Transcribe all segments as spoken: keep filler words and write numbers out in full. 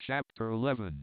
Chapter eleven.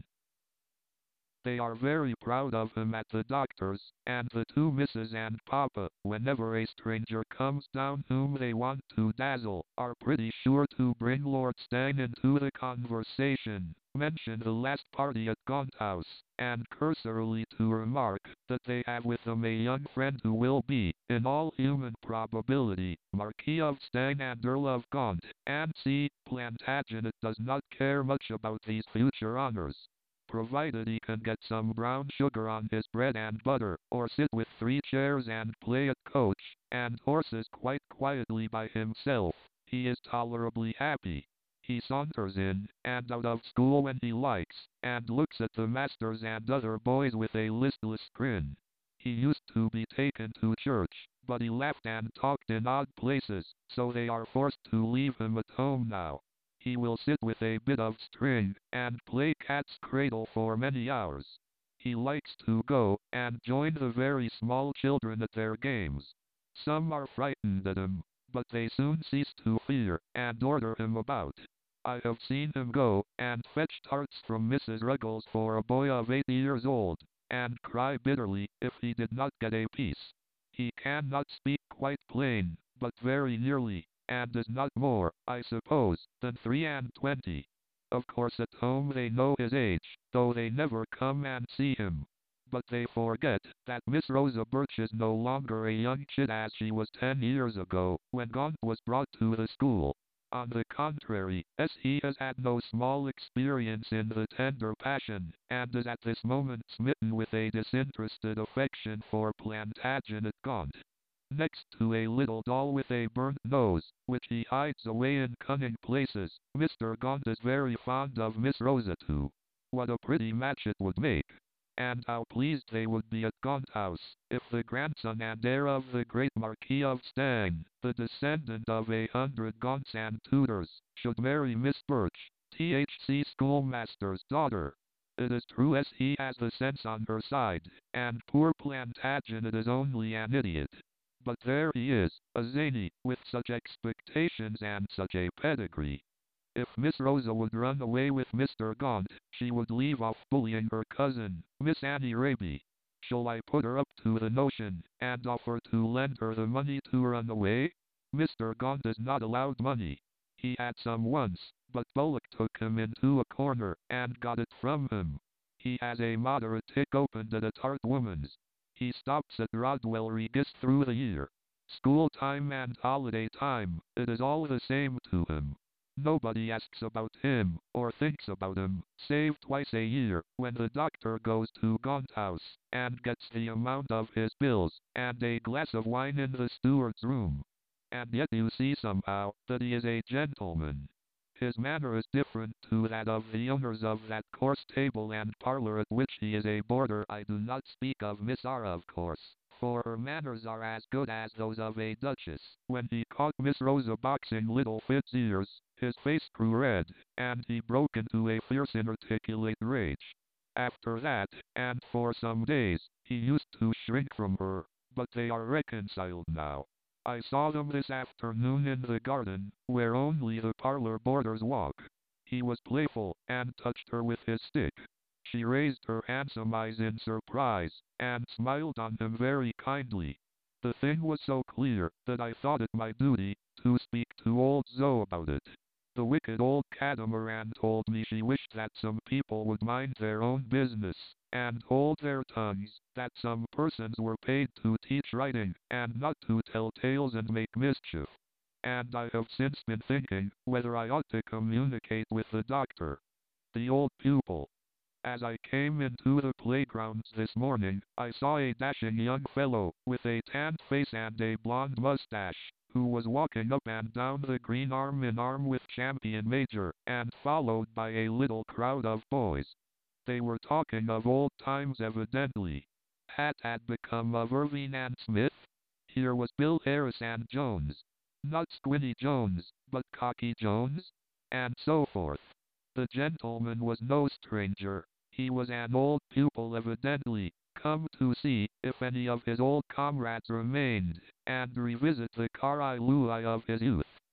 They are very proud of him at the doctor's, and the two Misses and Papa, whenever a stranger comes down whom they want to dazzle, are pretty sure to bring Lord Stang into the conversation, mention the last party at Gaunt House, and cursorily to remark that they have with them a young friend who will be, in all human probability, Marquis of Stang and Earl of Gaunt, and see, Plantagenet does not care much about these future honours, provided he can get some brown sugar on his bread and butter, or sit with three chairs and play at coach and horses quite quietly by himself, he is tolerably happy. He saunters in and out of school when he likes, and looks at the masters and other boys with a listless grin. He used to be taken to church, but he laughed and talked in odd places, so they are forced to leave him at home now. He will sit with a bit of string, and play cat's cradle for many hours. He likes to go, and join the very small children at their games. Some are frightened at him, but they soon cease to fear, and order him about. I have seen him go, and fetch tarts from Missus Ruggles for a boy of eight years old, and cry bitterly, if he did not get a piece. He cannot speak quite plain, but very nearly, and is not more, I suppose, than three and twenty. Of course at home they know his age, though they never come and see him. But they forget that Miss Rosa Birch is no longer a young chit as she was ten years ago, when Gaunt was brought to the school. On the contrary, as he has had no small experience in the tender passion, and is at this moment smitten with a disinterested affection for Plantagenet Gaunt. Next to a little doll with a burnt nose, which he hides away in cunning places, Mister Gaunt is very fond of Miss Rosa too. What a pretty match it would make! And how pleased they would be at Gaunt House, if the grandson and heir of the great Marquis of Stang, the descendant of a hundred Gaunts and Tudors, should marry Miss Birch, T H C schoolmaster's daughter. It is true as he has the sense on her side, and poor Plantagenet is only an idiot. But there he is, a zany, with such expectations and such a pedigree. If Miss Rosa would run away with Mister Gaunt, she would leave off bullying her cousin, Miss Annie Raby. Shall I put her up to the notion, and offer to lend her the money to run away? Mister Gaunt is not allowed money. He had some once, but Bullock took him into a corner, and got it from him. He has a moderate tick opened at a tart woman's. He stops at Rodwell Regis through the year. School time and holiday time, it is all the same to him. Nobody asks about him, or thinks about him, save twice a year, when the doctor goes to Gaunt House, and gets the amount of his bills, and a glass of wine in the steward's room. And yet you see somehow, that he is a gentleman. His manner is different to that of the owners of that course table and parlour at which he is a boarder. I do not speak of Miss R, of course, for her manners are as good as those of a duchess. When he caught Miss Rosa boxing little Fitz's ears, his face grew red, and he broke into a fierce inarticulate rage. After that, and for some days, he used to shrink from her, but they are reconciled now. I saw them this afternoon in the garden, where only the parlour boarders walk. He was playful, and touched her with his stick. She raised her handsome eyes in surprise, and smiled on him very kindly. The thing was so clear, that I thought it my duty to speak to old Zoe about it. The wicked old catamaran told me she wished that some people would mind their own business, and hold their tongues, that some persons were paid to teach writing, and not to tell tales and make mischief. And I have since been thinking, whether I ought to communicate with the doctor. The old pupil. As I came into the playgrounds this morning, I saw a dashing young fellow, with a tanned face and a blonde mustache, who was walking up and down the green arm in arm with Champion Major, and followed by a little crowd of boys. They were talking of old times evidently. Hat had become of Irving and Smith. Here was Bill Harris and Jones. Not Squinty Jones, but Cocky Jones? And so forth. The gentleman was no stranger. He was an old pupil evidently, come to see if any of his old comrades remained, and revisit the Carri Lui of his youth.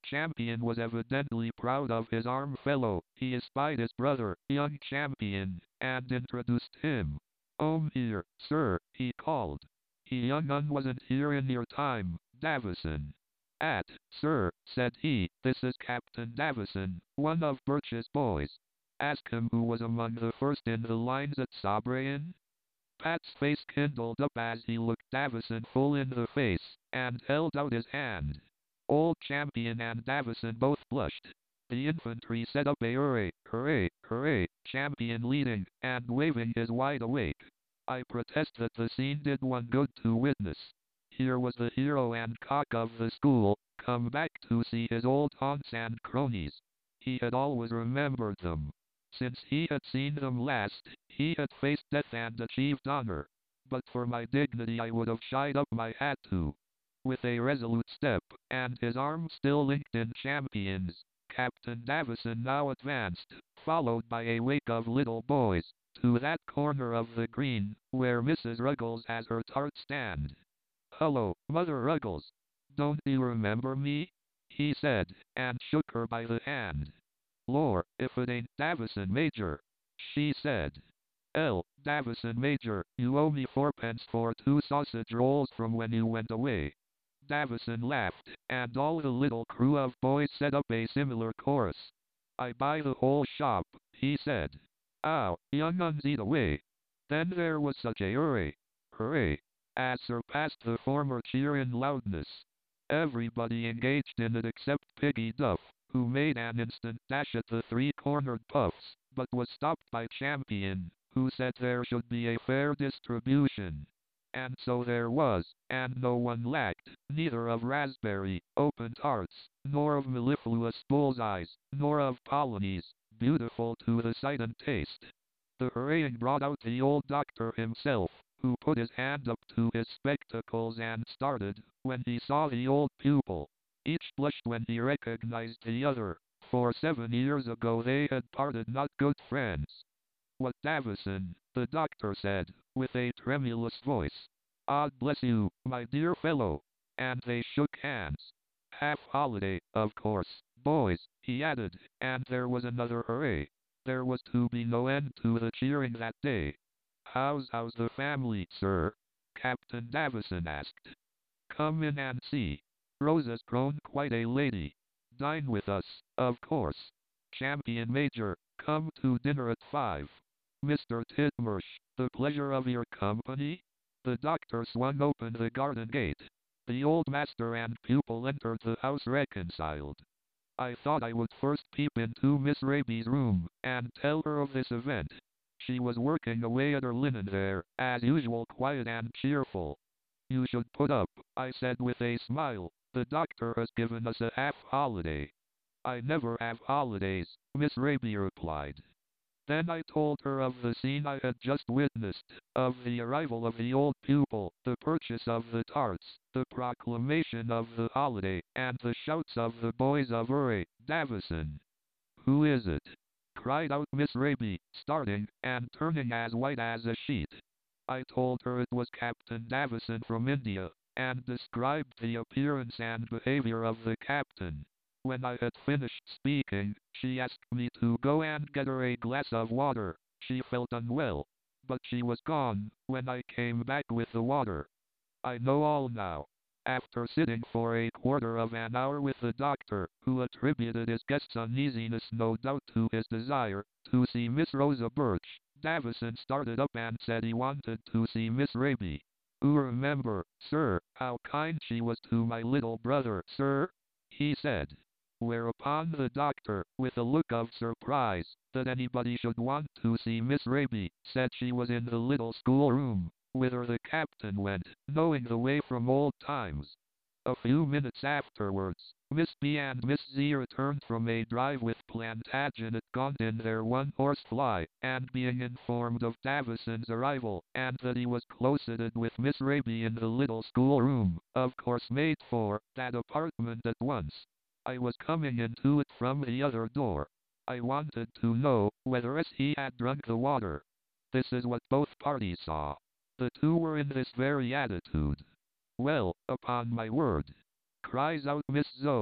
Champion was evidently proud of his arm fellow. He espied his brother, young Champion, and introduced him. "Home here, sir," he called. "He young un wasn't here in your time, Davison." "At, sir," said he, "this is Captain Davison, one of Birch's boys. Ask him who was among the first in the lines at Sobraon." Pat's face kindled up as he looked Davison full in the face, and held out his hand. Old Champion and Davison both blushed. The infantry set up a hooray, hooray, hooray, Champion leading, and waving his wide awake. I protest that the scene did one good to witness. Here was the hero and cock of the school, come back to see his old haunts and cronies. He had always remembered them. Since he had seen them last, he had faced death and achieved honor. But for my dignity I would have shied up my hat to. With a resolute step, and his arm still linked in Champion's, Captain Davison now advanced, followed by a wake of little boys, to that corner of the green, where Missus Ruggles has her tart stand. "Hello, Mother Ruggles. Don't you remember me?" he said, and shook her by the hand. "Lor, if it ain't Davison Major," she said. "L. Davison Major, you owe me fourpence for two sausage rolls from when you went away." Davison laughed, and all the little crew of boys set up a similar chorus. "I buy the whole shop," he said. "Ow, young uns eat away." Then there was such a hooray, hooray, as surpassed the former cheer in loudness. Everybody engaged in it except Piggy Duff, who made an instant dash at the three-cornered puffs, but was stopped by Champion, who said there should be a fair distribution. And so there was, and no one lacked, neither of raspberry, open tarts, nor of mellifluous bullseyes, nor of polonies, beautiful to the sight and taste. The hurraying brought out the old doctor himself, who put his hand up to his spectacles and started, when he saw the old pupil. Each blushed when he recognized the other, for seven years ago they had parted not good friends. "What, Davison?" the doctor said, with a tremulous voice. "God bless you, my dear fellow." And they shook hands. "Half holiday, of course, boys," he added, and there was another hooray. There was to be no end to the cheering that day. How's, how's the family, sir?" Captain Davison asked. "Come in and see. Rosa's grown quite a lady. Dine with us, of course. Champion Major, come to dinner at five. Mister Titmarsh, the pleasure of your company?" The doctor swung open the garden gate. The old master and pupil entered the house reconciled. I thought I would first peep into Miss Raby's room, and tell her of this event. She was working away at her linen there, as usual, quiet and cheerful. "You should put up," I said with a smile. "The doctor has given us a half-holiday." "I never have holidays," Miss Raby replied. Then I told her of the scene I had just witnessed, of the arrival of the old pupil, the purchase of the tarts, the proclamation of the holiday, and the shouts of the boys of Hooray, Davison. "Who is it?" cried out Miss Raby, starting, and turning as white as a sheet. I told her it was Captain Davison from India, and described the appearance and behavior of the captain. When I had finished speaking, she asked me to go and get her a glass of water. She felt unwell, but she was gone when I came back with the water. I know all now. After sitting for a quarter of an hour with the doctor, who attributed his guest's uneasiness no doubt to his desire to see Miss Rosa Birch, Davison started up and said he wanted to see Miss Raby. "You remember, sir, how kind she was to my little brother, sir?" he said. Whereupon the doctor, with a look of surprise that anybody should want to see Miss Raby, said she was in the little schoolroom, whither the captain went, knowing the way from old times. A few minutes afterwards, Miss B and Miss Z returned from a drive with Plantagenet Gaunt in their one-horse fly, and being informed of Davison's arrival, and that he was closeted with Miss Raby in the little schoolroom, of course made for that apartment at once. I was coming into it from the other door. I wanted to know whether as he had drunk the water. This is what both parties saw. The two were in this very attitude. "Well, upon my word," cries out Miss Zoe,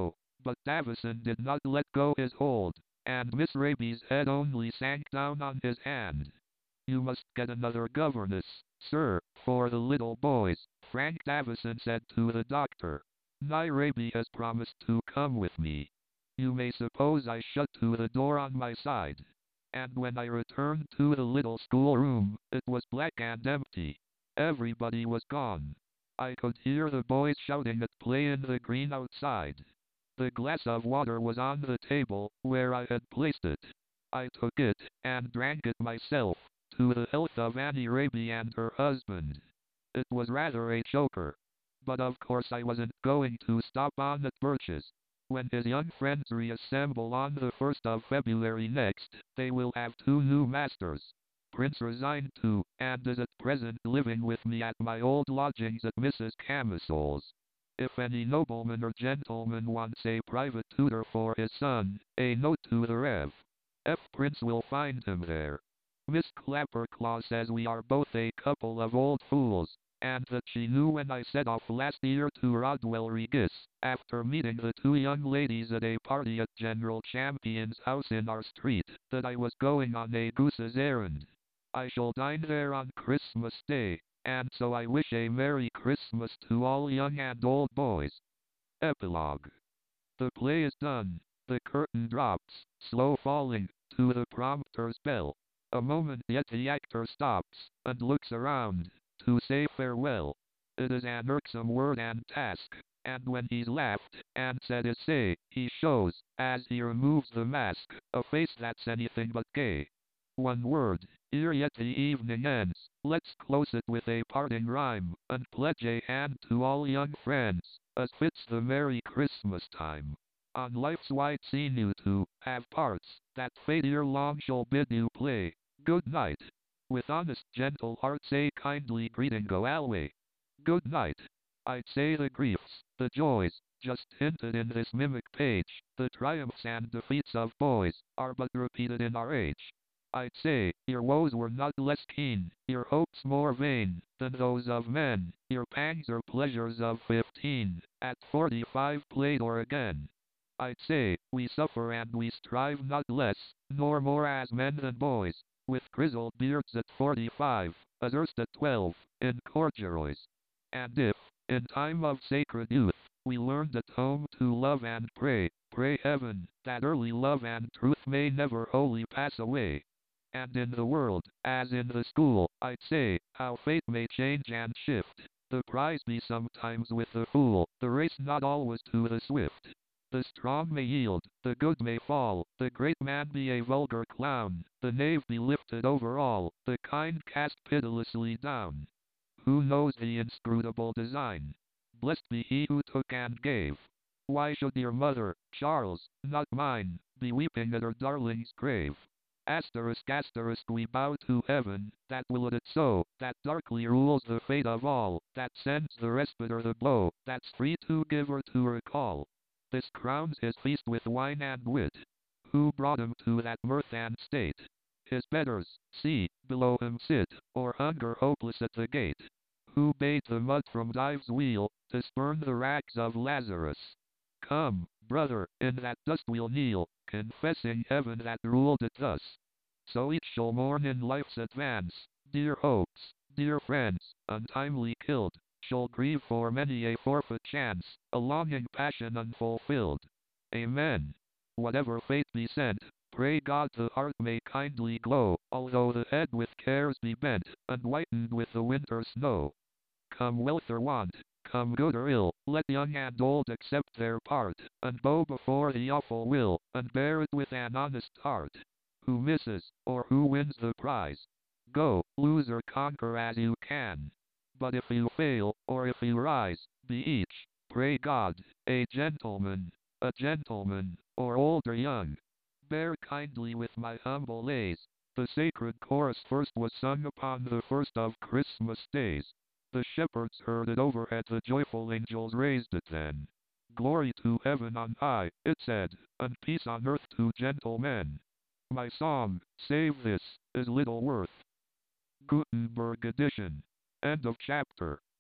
But Davison did not let go his hold, and Miss Raby's head only sank down on his hand. You must get another governess, sir, for the little boys, Frank Davison said to the doctor. My Raby has promised to come with me. You may suppose I shut to the door on my side. And when I returned to the little schoolroom, it was black and empty. Everybody was gone. I could hear the boys shouting at play in the green outside. The glass of water was on the table, where I had placed it. I took it, and drank it myself, to the health of Annie Raby and her husband. It was rather a choker. But of course I wasn't going to stop on at Birch's. When his young friends reassemble on the first of February next, they will have two new masters. Prince resigned too, and is at present living with me at my old lodgings at Missus Camisole's. If any nobleman or gentleman wants a private tutor for his son, a note to the Rev. F. Prince will find him there. Miss Clapperclaw says we are both a couple of old fools, and that she knew when I set off last year to Rodwell Regis, after meeting the two young ladies at a party at General Champion's house in our street, that I was going on a goose's errand. I shall dine there on Christmas Day, and so I wish a Merry Christmas to all young and old boys. Epilogue. The play is done. The curtain drops, slow falling, to the prompter's bell. A moment yet the actor stops, and looks around, to say farewell. It is an irksome word and task, and when he's laughed, and said his say, he shows, as he removes the mask, a face that's anything but gay. One word, ere yet the evening ends, let's close it with a parting rhyme, and pledge a hand to all young friends, as fits the Merry Christmas time. On life's wide scene you two have parts, that fate ere long shall bid you play. Good night. With honest gentle hearts a kindly greeting go alway. Good night. I'd say the griefs, the joys, just hinted in this mimic page, the triumphs and defeats of boys, are but repeated in our age. I'd say, your woes were not less keen, your hopes more vain, than those of men, your pangs or pleasures of fifteen, at forty-five played o'er again. I'd say, we suffer and we strive not less, nor more as men than boys, with grizzled beards at forty-five, as erst at twelve, in corduroys. And if, in time of sacred youth, we learned at home to love and pray, pray heaven, that early love and truth may never wholly pass away. And in the world, as in the school, I'd say, how fate may change and shift, the prize be sometimes with the fool, the race not always to the swift. The strong may yield, the good may fall, the great man be a vulgar clown, the knave be lifted over all, the kind cast pitilessly down. Who knows the inscrutable design? Blessed be he who took and gave. Why should your mother, Charles, not mine, be weeping at her darling's grave? Asterisk asterisk we bow to heaven, that willed it so, that darkly rules the fate of all, that sends the respite or the blow, that's free to give or to recall. This crowns his feast with wine and wit. Who brought him to that mirth and state? His betters, see, below him sit, or hunger hopeless at the gate. Who bade the mud from Dives' wheel, to spurn the rags of Lazarus? Come, brother, in that dust we'll kneel, confessing heaven that ruled it thus. So each shall mourn in life's advance, dear hopes, dear friends, untimely killed, shall grieve for many a forfeit chance, a longing passion unfulfilled. Amen. Whatever fate be sent, pray God the heart may kindly glow, although the head with cares be bent, and whitened with the winter snow. Come wealth or want, come good or ill, let young and old accept their part, and bow before the awful will, and bear it with an honest heart. Who misses, or who wins the prize? Go, lose or conquer as you can. But if you fail, or if you rise, be each, pray God, a gentleman, a gentleman, or old or young. Bear kindly with my humble lays. The sacred chorus first was sung upon the first of Christmas days. The shepherds heard it overhead, the joyful angels raised it then. Glory to heaven on high, it said, and peace on earth to gentle men. My song, save this, is little worth. Gutenberg edition. End of chapter.